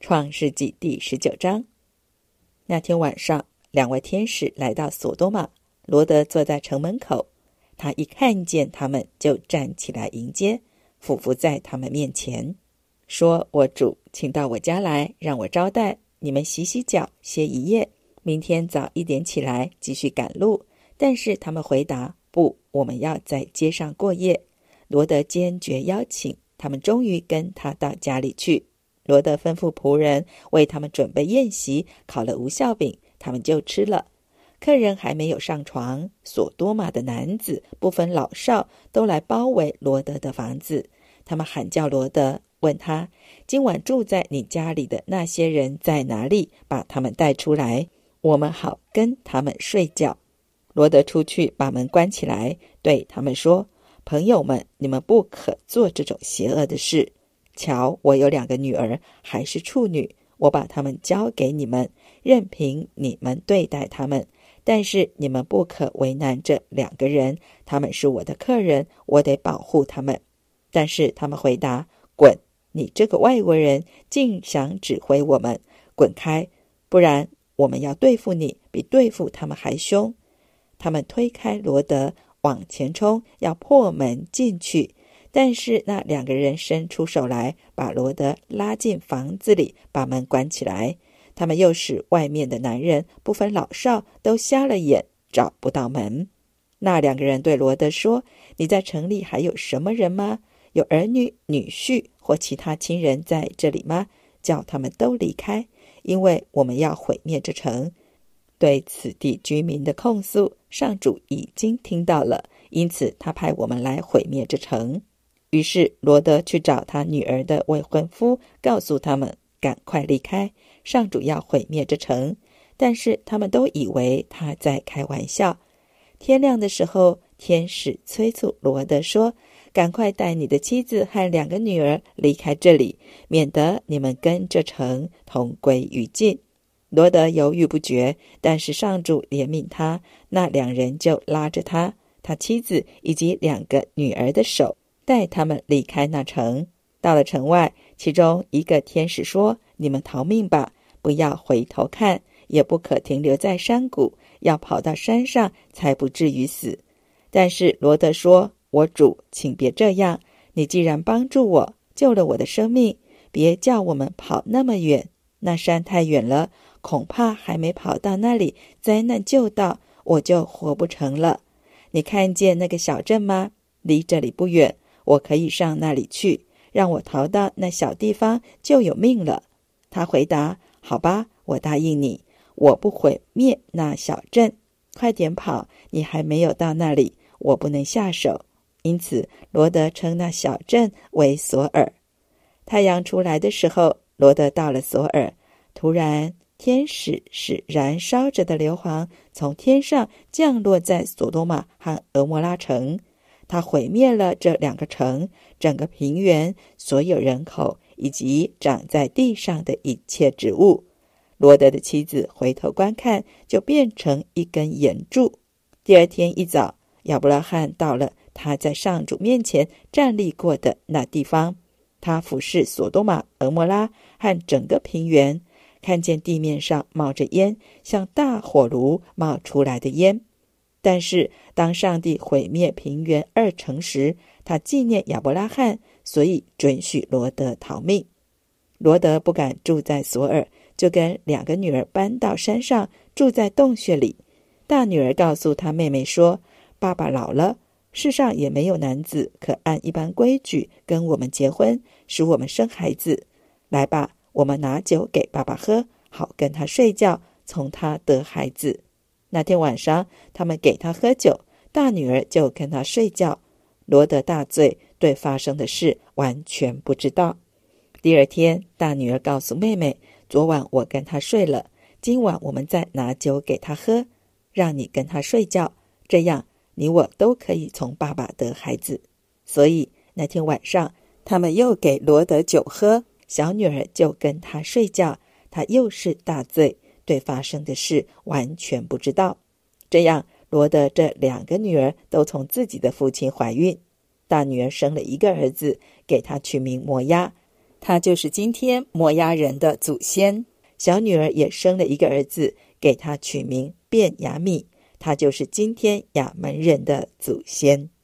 创世纪第19章。那天晚上，两位天使来到索多玛，罗德坐在城门口。他一看见他们，就站起来迎接，俯伏在他们面前，说：我主，请到我家来，让我招待你们，洗洗脚，歇一夜，明天早一点起来继续赶路。但是他们回答：不，我们要在街上过夜。罗德坚决邀请，他们终于跟他到家里去。罗德吩咐仆人为他们准备宴席，烤了无酵饼，他们就吃了。客人还没有上床，索多玛的男子不分老少，都来包围罗德的房子。他们喊叫罗德，问他：今晚住在你家里的那些人在哪里？把他们带出来，我们好跟他们睡觉。罗德出去把门关起来，对他们说：朋友们，你们不可做这种邪恶的事。瞧，我有2个女儿，还是处女，我把她们交给你们，任凭你们对待她们。但是你们不可为难这2个人，他们是我的客人，我得保护他们。但是他们回答：滚！你这个外国人竟想指挥我们，滚开！不然我们要对付你，比对付他们还凶。他们推开罗德，往前冲，要破门进去。但是那2个人伸出手来，把罗德拉进房子里，把门关起来。他们又使外面的男人不分老少，都瞎了眼，找不到门。那2个人对罗德说：你在城里还有什么人吗？有儿女、女婿或其他亲人在这里吗？叫他们都离开，因为我们要毁灭这城。对此地居民的控诉，上主已经听到了，因此他派我们来毁灭这城。于是罗德去找他女儿的未婚夫，告诉他们赶快离开，上主要毁灭这城。但是他们都以为他在开玩笑。天亮的时候，天使催促罗德说：赶快带你的妻子和2个女儿离开这里，免得你们跟这城同归于尽。罗德犹豫不决，但是上主怜悯他，那2人就拉着他妻子以及2个女儿的手，带他们离开那城。到了城外，其中一个天使说：你们逃命吧，不要回头看，也不可停留在山谷，要跑到山上，才不至于死。但是罗德说：我主，请别这样，你既然帮助我，救了我的生命，别叫我们跑那么远，那山太远了，恐怕还没跑到那里，灾难就到，我就活不成了。你看见那个小镇吗？离这里不远，我可以上那里去，让我逃到那小地方，就有命了。他回答：好吧，我答应你，我不毁灭那小镇。快点跑，你还没有到那里，我不能下手。因此罗德称那小镇为索尔。太阳出来的时候，罗德到了索尔。突然天使使燃烧着的硫磺从天上降落在索多玛和俄摩拉城，他毁灭了这2个城，整个平原，所有人口，以及长在地上的一切植物。罗德的妻子回头观看，就变成一根岩柱。第二天一早，亚伯拉罕到了他在上主面前站立过的那地方，他俯视索多玛、俄摩拉和整个平原，看见地面上冒着烟，像大火炉冒出来的烟。但是当上帝毁灭平原2城时，他纪念亚伯拉罕，所以准许罗德逃命。罗德不敢住在索尔，就跟2个女儿搬到山上，住在洞穴里。大女儿告诉她妹妹说：爸爸老了，世上也没有男子可按一般规矩跟我们结婚，使我们生孩子。来吧，我们拿酒给爸爸喝，好跟他睡觉，从他得孩子。那天晚上，他们给他喝酒，大女儿就跟他睡觉。罗德大醉，对发生的事完全不知道。第二天，大女儿告诉妹妹：昨晚我跟他睡了，今晚我们再拿酒给他喝，让你跟他睡觉，这样你我都可以从爸爸得孩子。所以那天晚上，他们又给罗德酒喝，小女儿就跟他睡觉，他又是大醉，对发生的事完全不知道。这样罗德这2个女儿都从自己的父亲怀孕。大女儿生了1个儿子，给他取名摩押。 他就是今天摩押人的祖先。小女儿也生了一个儿子，给他取名便雅悯，他就是今天亚门人的祖先。